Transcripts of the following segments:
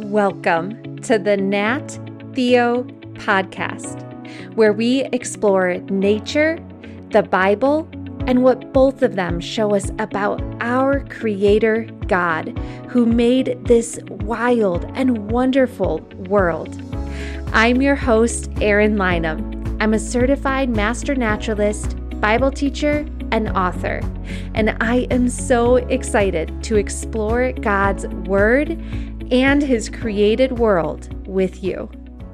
Welcome to the Nat Theo podcast, where we explore nature, the Bible, and what both of them show us about our Creator God, who made this wild and wonderful world. I'm your host, Erin Lynham. I'm a certified master naturalist, Bible teacher, and author, and I am so excited to explore God's Word and His created world with you.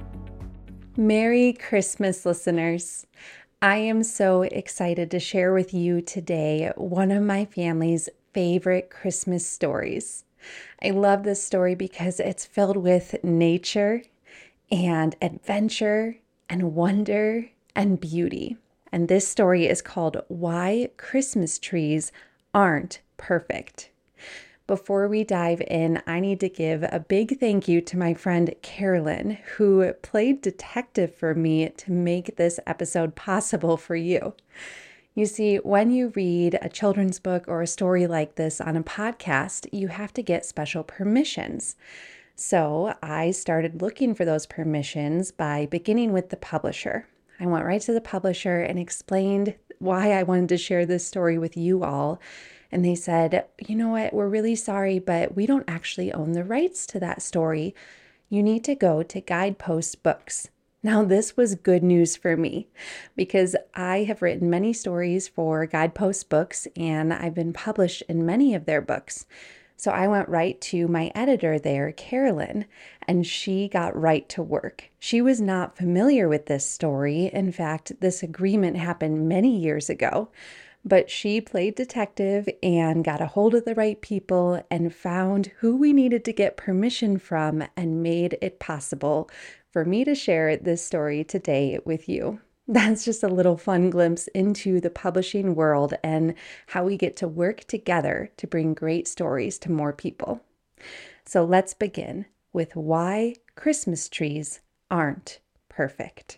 Merry Christmas, listeners. I am so excited to share with you today one of my family's favorite Christmas stories. I love this story because it's filled with nature and adventure and wonder and beauty. And this story is called Why Christmas Trees Aren't Perfect. Before we dive in, I need to give a big thank you to my friend Carolyn, who played detective for me to make this episode possible for you. You see, when you read a children's book or a story like this on a podcast, you have to get special permissions. So I started looking for those permissions by beginning with the publisher. I went right to the publisher and explained why I wanted to share this story with you all. And they said, you know what, we're really sorry, but we don't actually own the rights to that story. You need to go to Guidepost Books. Now, this was good news for me because I have written many stories for Guidepost Books and I've been published in many of their books. So I went right to my editor there, Carolyn, and she got right to work. She was not familiar with this story. In fact, this agreement happened many years ago, but she played detective and got a hold of the right people and found who we needed to get permission from and made it possible for me to share this story today with you. That's just a little fun glimpse into the publishing world and how we get to work together to bring great stories to more people. So let's begin with why Christmas trees aren't perfect.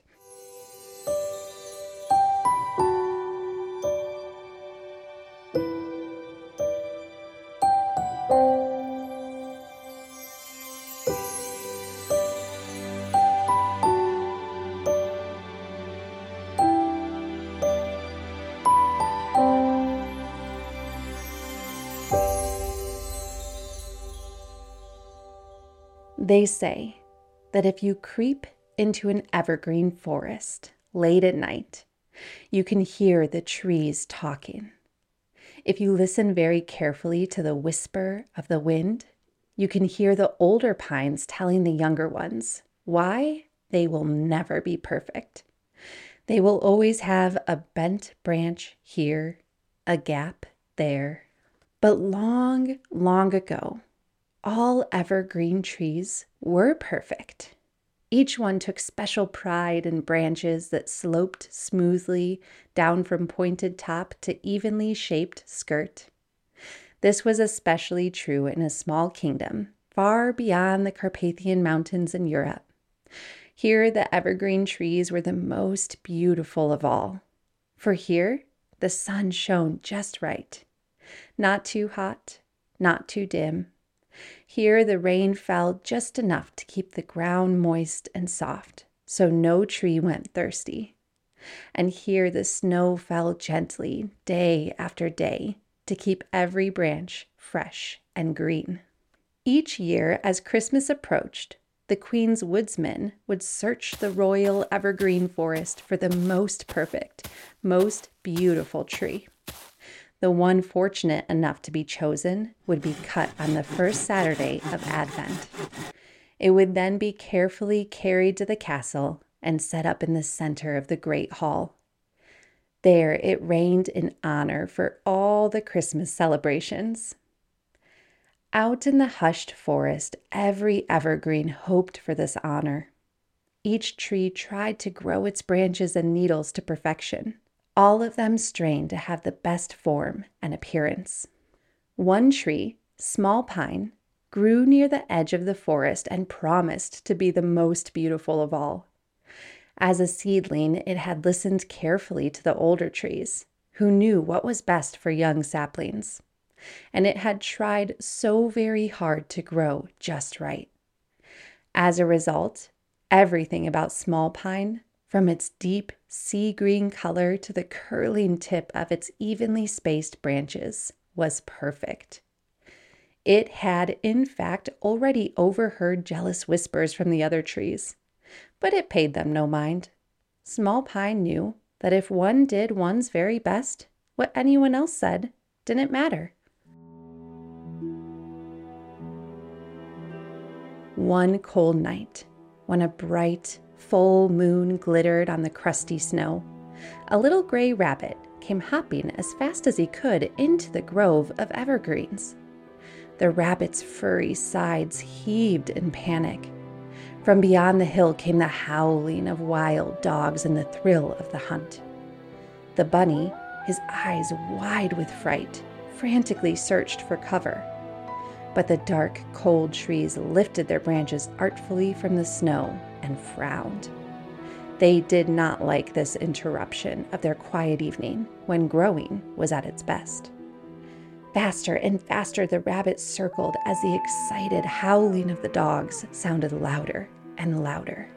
They say that if you creep into an evergreen forest late at night, you can hear the trees talking. If you listen very carefully to the whisper of the wind, you can hear the older pines telling the younger ones why they will never be perfect. They will always have a bent branch here, a gap there. But long, long ago, all evergreen trees were perfect. Each one took special pride in branches that sloped smoothly down from pointed top to evenly shaped skirt. This was especially true in a small kingdom far beyond the Carpathian Mountains in Europe. Here, the evergreen trees were the most beautiful of all. For here, the sun shone just right. Not too hot, not too dim. Here, the rain fell just enough to keep the ground moist and soft, so no tree went thirsty. And here, the snow fell gently day after day to keep every branch fresh and green. Each year, as Christmas approached, the Queen's woodsmen would search the royal evergreen forest for the most perfect, most beautiful tree. The one fortunate enough to be chosen would be cut on the first Saturday of Advent. It would then be carefully carried to the castle and set up in the center of the great hall. There it reigned in honor for all the Christmas celebrations. Out in the hushed forest, every evergreen hoped for this honor. Each tree tried to grow its branches and needles to perfection. All of them strained to have the best form and appearance. One tree, Small Pine, grew near the edge of the forest and promised to be the most beautiful of all. As a seedling, it had listened carefully to the older trees, who knew what was best for young saplings. And it had tried so very hard to grow just right. As a result, everything about small pine, from its deep sea green color to the curling tip of its evenly spaced branches, was perfect. It had, in fact, already overheard jealous whispers from the other trees, but it paid them no mind. Small Pine knew that if one did one's very best, what anyone else said didn't matter. One cold night, when a bright, full moon glittered on the crusty snow, a little gray rabbit came hopping as fast as he could into the grove of evergreens. The rabbit's furry sides heaved in panic. From beyond the hill came the howling of wild dogs and the thrill of the hunt. The bunny, his eyes wide with fright, frantically searched for cover. But the dark, cold trees lifted their branches artfully from the snow and frowned. They did not like this interruption of their quiet evening when growing was at its best. Faster and faster the rabbit circled as the excited howling of the dogs sounded louder and louder.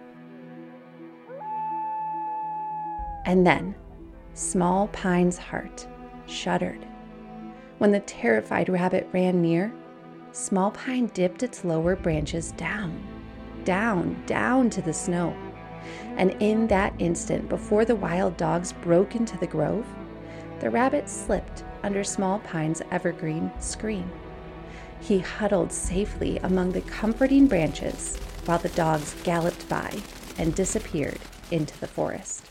And then Small Pine's heart shuddered. When the terrified rabbit ran near, Small Pine dipped its lower branches down to the snow. And in that instant, before the wild dogs broke into the grove, the rabbit slipped under Small Pine's evergreen screen. He huddled safely among the comforting branches while the dogs galloped by and disappeared into the forest.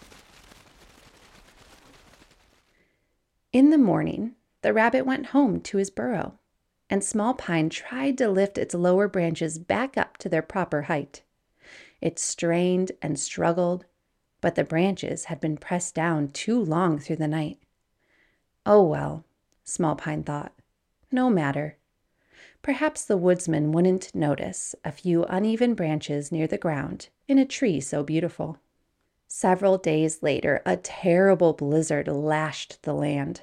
In the morning, the rabbit went home to his burrow, and Small Pine tried to lift its lower branches back up to their proper height. It strained and struggled, but the branches had been pressed down too long through the night. Oh well, Small Pine thought, no matter. Perhaps the woodsman wouldn't notice a few uneven branches near the ground in a tree so beautiful. Several days later, a terrible blizzard lashed the land.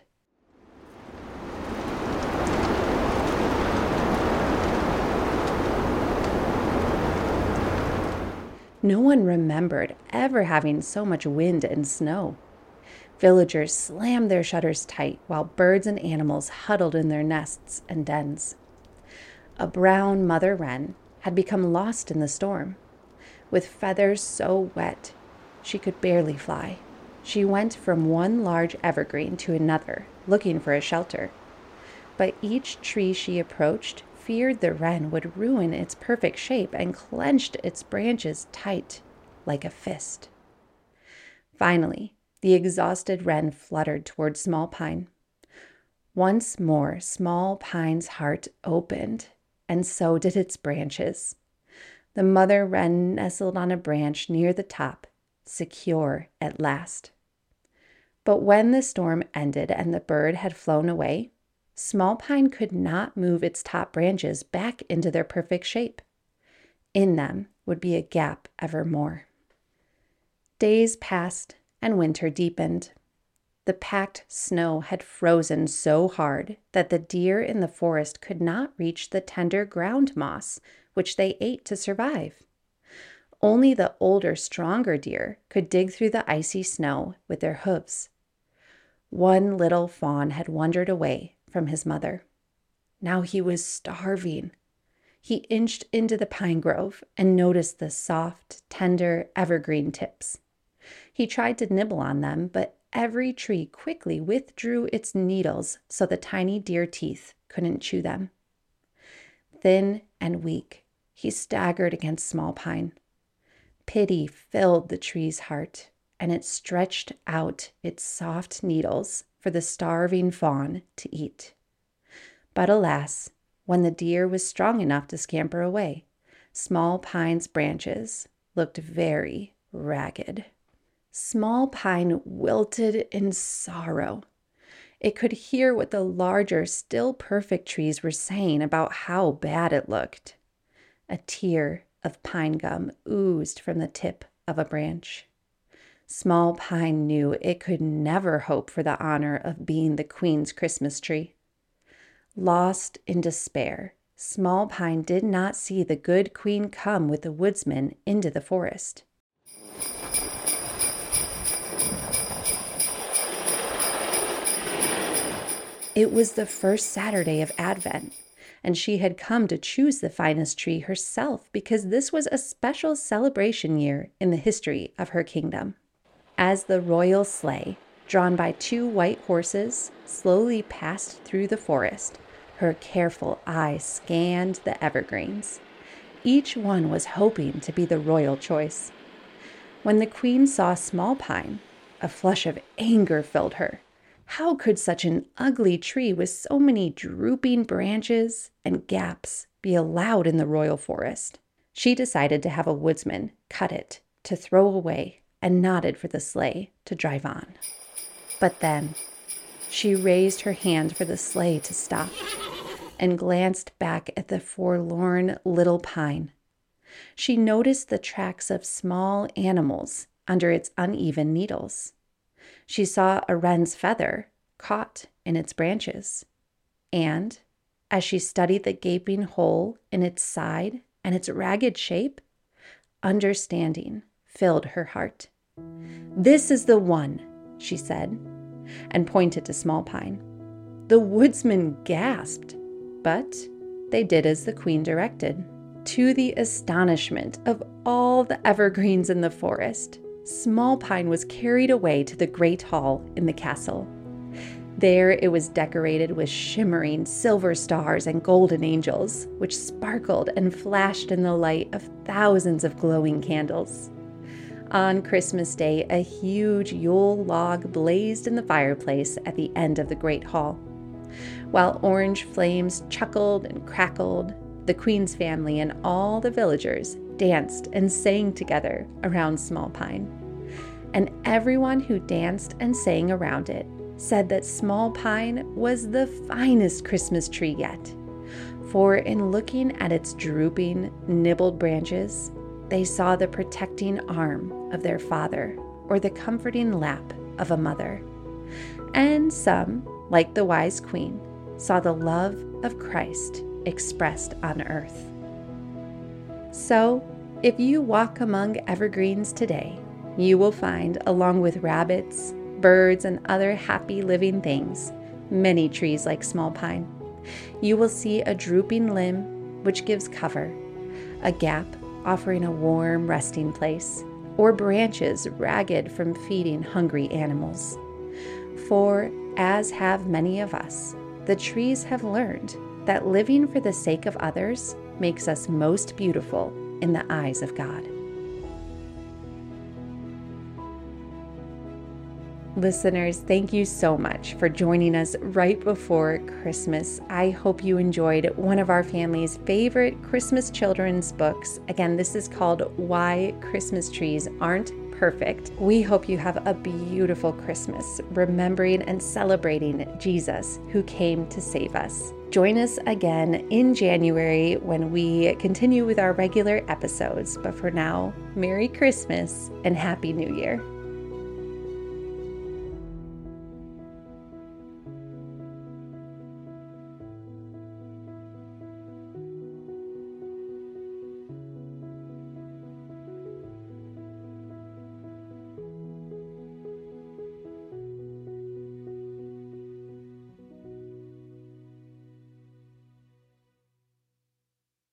No one remembered ever having so much wind and snow. Villagers slammed their shutters tight while birds and animals huddled in their nests and dens. A brown mother wren had become lost in the storm. With feathers so wet, she could barely fly. She went from one large evergreen to another, looking for a shelter. But each tree she approached feared the wren would ruin its perfect shape and clenched its branches tight like a fist. Finally, the exhausted wren fluttered toward Small Pine. Once more, Small Pine's heart opened, and so did its branches. The mother wren nestled on a branch near the top, secure at last. But when the storm ended and the bird had flown away, Small Pine could not move its top branches back into their perfect shape. In them would be a gap evermore. Days passed and winter deepened. The packed snow had frozen so hard that the deer in the forest could not reach the tender ground moss, which they ate to survive. Only the older, stronger deer could dig through the icy snow with their hooves. One little fawn had wandered away from his mother. Now he was starving. He inched into the pine grove and noticed the soft, tender evergreen tips. He tried to nibble on them, but every tree quickly withdrew its needles so the tiny deer teeth couldn't chew them. Thin and weak, he staggered against Small Pine. Pity filled the tree's heart, and it stretched out its soft needles for the starving fawn to eat. But alas, when the deer was strong enough to scamper away, Small Pine's branches looked very ragged. Small Pine wilted in sorrow. It could hear what the larger, still perfect trees were saying about how bad it looked. A tear of pine gum oozed from the tip of a branch. Small Pine knew it could never hope for the honor of being the Queen's Christmas tree. Lost in despair, Small Pine did not see the good queen come with the woodsman into the forest. It was the first Saturday of Advent, and she had come to choose the finest tree herself because this was a special celebration year in the history of her kingdom. As the royal sleigh, drawn by 2 white horses, slowly passed through the forest, her careful eye scanned the evergreens. Each one was hoping to be the royal choice. When the queen saw Small Pine, a flush of anger filled her. How could such an ugly tree with so many drooping branches and gaps be allowed in the royal forest? She decided to have a woodsman cut it to throw away and nodded for the sleigh to drive on. But then she raised her hand for the sleigh to stop and glanced back at the forlorn little pine. She noticed the tracks of small animals under its uneven needles. She saw a wren's feather caught in its branches. And as she studied the gaping hole in its side and its ragged shape, understanding filled her heart. "This is the one," she said, and pointed to Small Pine. The woodsman gasped, but they did as the queen directed. To the astonishment of all the evergreens in the forest, Small Pine was carried away to the great hall in the castle. There it was decorated with shimmering silver stars and golden angels, which sparkled and flashed in the light of thousands of glowing candles. On Christmas Day, a huge Yule log blazed in the fireplace at the end of the great hall. While orange flames chuckled and crackled, the queen's family and all the villagers danced and sang together around Small Pine. And everyone who danced and sang around it said that Small Pine was the finest Christmas tree yet. For in looking at its drooping, nibbled branches, they saw the protecting arm of their father or the comforting lap of a mother. And some, like the wise queen, saw the love of Christ expressed on earth. So, if you walk among evergreens today, you will find, along with rabbits, birds, and other happy living things, many trees like Small Pine. You will see a drooping limb, which gives cover, a gap offering a warm resting place, or branches ragged from feeding hungry animals. For, as have many of us, the trees have learned that living for the sake of others makes us most beautiful in the eyes of God. Listeners, thank you so much for joining us right before Christmas. I hope you enjoyed one of our family's favorite Christmas children's books. Again, this is called Why Christmas Trees Aren't Perfect. We hope you have a beautiful Christmas, remembering and celebrating Jesus who came to save us. Join us again in January when we continue with our regular episodes. But for now, Merry Christmas and Happy New Year.